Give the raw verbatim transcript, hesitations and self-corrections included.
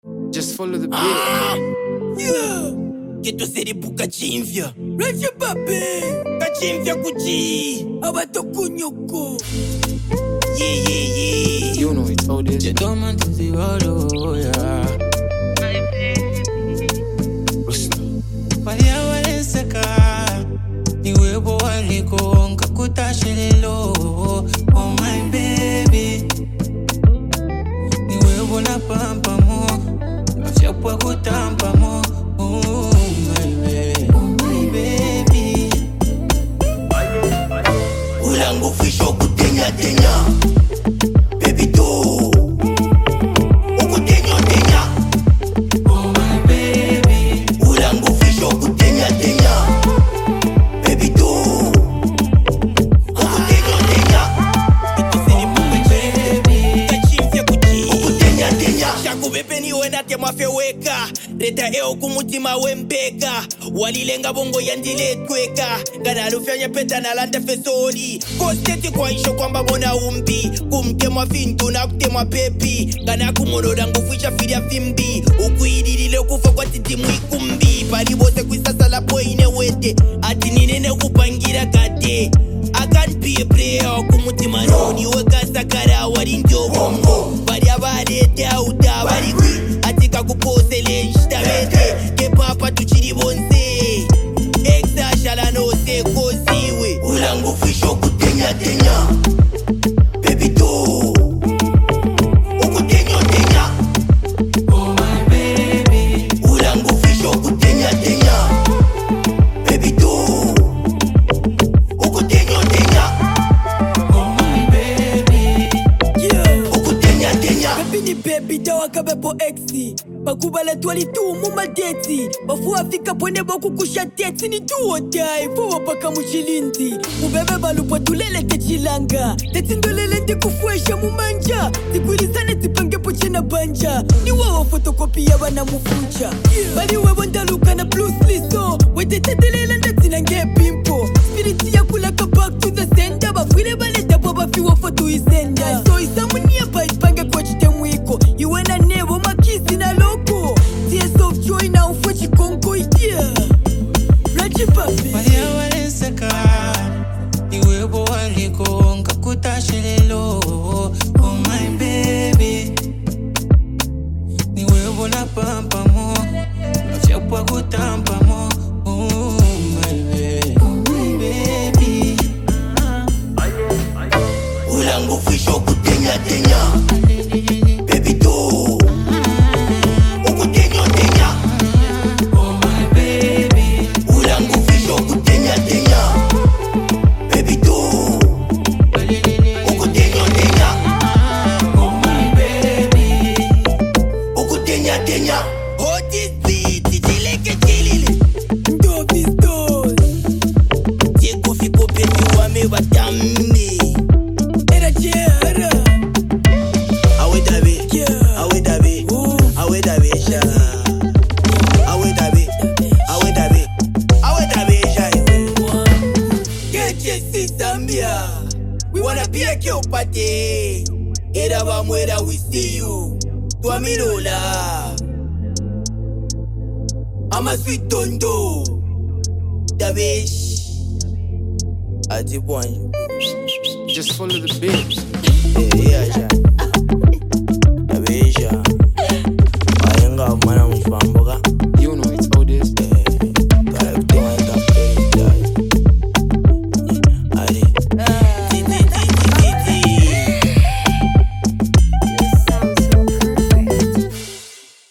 Just follow the beat. Ah, yeah. Geto seribu kachimvya. Raja babe. Kachimvya kuchi. Abato kunyoko. Yeah, yeah, yeah. You know it's all this. You don't want to see all oh, yeah. Maria waleseka. Niwebo waliko nkakutashilelo. Oh my baby. Niwebo na pampa mo. Afyapwa kutampa mo. Oh my baby. Oh my baby. Ulangu fisho kutenya tenya. Baby do. Ukutenya tenya. Oh my baby. Ulangu fisho kutenya tenya. Baby do. Ukutenya tenya. Baby. Kachimvya kuchi. Ukutenya tenya. Shaku bepeni wena tema feweka. Reta eo kumutima wembeka. Walilenga bongo yandiletweka. Gana lufanya peta na landa fesori. Kosteti kwa isho kwamba bona umbi. Kumkema fintu na kutema pepi. Gana kumoroda ngufisha filia fimbi. Ukuidilile kufa kwa titimu ikumbi. Paribose kuisasa la poine wete. Ati ninene kupangira kate. I can't be a player kumutima noni. Weka sakara warinjo bongo. Bari abalete auta bari kwi. Atika kupose lenjita bete. Kepapa tuchiri bonse. Exa shala no se koziwe. Ulangu fisho kutenya tenya. Baby do. Ukutenya tenya. Oh my baby. Ulangu fisho kutenya tenya. Baby do. Ukutenya tenya. Oh my baby. Yeah. Ukutenya tenya. Baby ni baby dawa kabebo exi. Bakubala twali tu mumadeti. Bafu afika pone boku kushateti ni duo dai. Fuwa paka muchilinti. Ubebe balupo tulele techilanga. Tetindolele ndi kufuesha mumanja. Tikuilizane tipange pochena banja. Ni wawa fotokopi ya wana mufucha. Bali wewe ndaluka na blues liso. Wete tetelela ndatina nge pimpo. Spiriti ya kulaka back to the sender. Bafwile bale dabo bafiwa foto isenda. So isamunia pa ipange kwa chitemwiko. Iwe na nebo makisi na loko. Tears of joy na ufuchi konko idia. Raji papi. Maria waleseka. Niwebo waliko nkakutashilelo. Oh my baby. Niwebo na pampa mo. Afyapwa kutampa mo. Oh my baby. Oh my baby. Ulangu fisho kutenya tenya. Baby do. Ukutenya tenya. Oh my baby. Ulangu fisho kutenya tenya. Baby do. Ukutenya tenya. Oh my baby. Ukutenya tenya. Otis beat, chileke chilile. Dovis dos. Diego fico pesi wame watame. Era jera. Awe dabe, Yeah. awe dabe, Ooh. awe dabe sha. Awe dabe, awe dabe, awe dabe sha. Get si Zambia. We wanna be a kill party. Era vamwera we see you. Tuamirola. I'm a sweet tondo. Dabesh. Ati bwanyu. Just follow the beat.